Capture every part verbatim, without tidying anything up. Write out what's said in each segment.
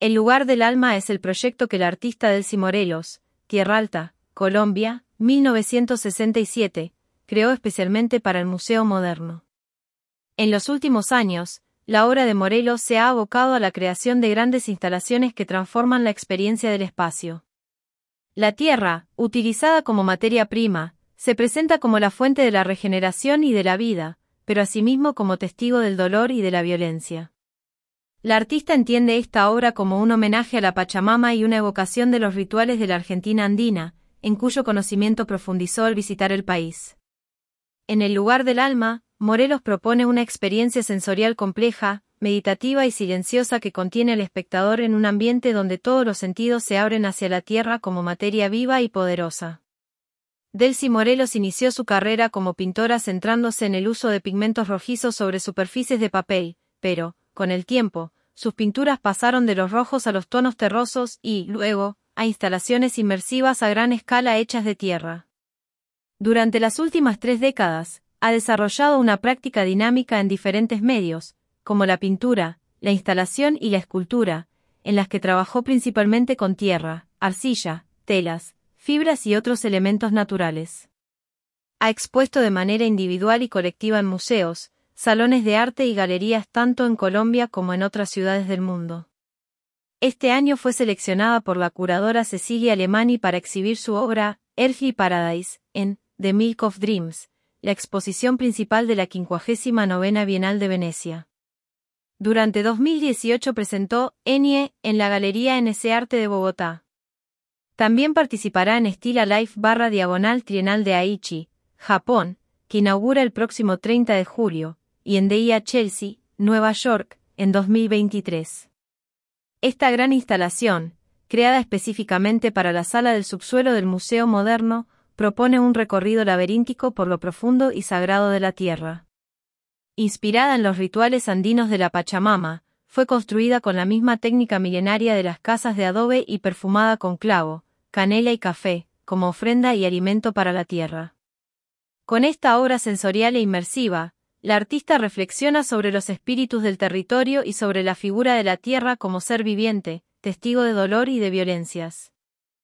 El lugar del alma es el proyecto que el artista Delcy Morelos, Tierra Alta, Colombia, mil novecientos sesenta y siete, creó especialmente para el Museo Moderno. En los últimos años, la obra de Morelos se ha abocado a la creación de grandes instalaciones que transforman la experiencia del espacio. La tierra, utilizada como materia prima, se presenta como la fuente de la regeneración y de la vida, pero asimismo como testigo del dolor y de la violencia. La artista entiende esta obra como un homenaje a la Pachamama y una evocación de los rituales de la Argentina andina, en cuyo conocimiento profundizó al visitar el país. En el lugar del alma, Morelos propone una experiencia sensorial compleja, meditativa y silenciosa que contiene al espectador en un ambiente donde todos los sentidos se abren hacia la tierra como materia viva y poderosa. Delcy Morelos inició su carrera como pintora centrándose en el uso de pigmentos rojizos sobre superficies de papel, pero, con el tiempo, sus pinturas pasaron de los rojos a los tonos terrosos y, luego, a instalaciones inmersivas a gran escala hechas de tierra. Durante las últimas tres décadas, ha desarrollado una práctica dinámica en diferentes medios, como la pintura, la instalación y la escultura, en las que trabajó principalmente con tierra, arcilla, telas, fibras y otros elementos naturales. Ha expuesto de manera individual y colectiva en museos, salones de arte y galerías tanto en Colombia como en otras ciudades del mundo. Este año fue seleccionada por la curadora Cecilia Alemany para exhibir su obra, Earthly Paradise, en The Milk of Dreams, la exposición principal de la quincuagésima novena Bienal de Venecia. Durante dos mil dieciocho presentó Enie en la Galería N S Arte de Bogotá. También participará en Stila Life barra diagonal Trienal de Aichi, Japón, que inaugura el próximo treinta de julio, y en D I A Chelsea, Nueva York, en dos mil veintitrés. Esta gran instalación, creada específicamente para la sala del subsuelo del Museo Moderno, propone un recorrido laberíntico por lo profundo y sagrado de la tierra. Inspirada en los rituales andinos de la Pachamama, fue construida con la misma técnica milenaria de las casas de adobe y perfumada con clavo, canela y café, como ofrenda y alimento para la tierra. Con esta obra sensorial e inmersiva, la artista reflexiona sobre los espíritus del territorio y sobre la figura de la tierra como ser viviente, testigo de dolor y de violencias.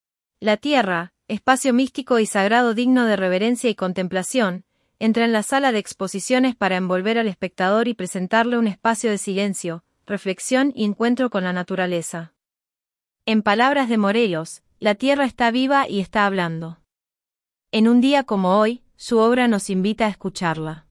La tierra, espacio místico y sagrado digno de reverencia y contemplación, entra en la sala de exposiciones para envolver al espectador y presentarle un espacio de silencio, reflexión y encuentro con la naturaleza. En palabras de Morelos, la tierra está viva y está hablando. En un día como hoy, su obra nos invita a escucharla.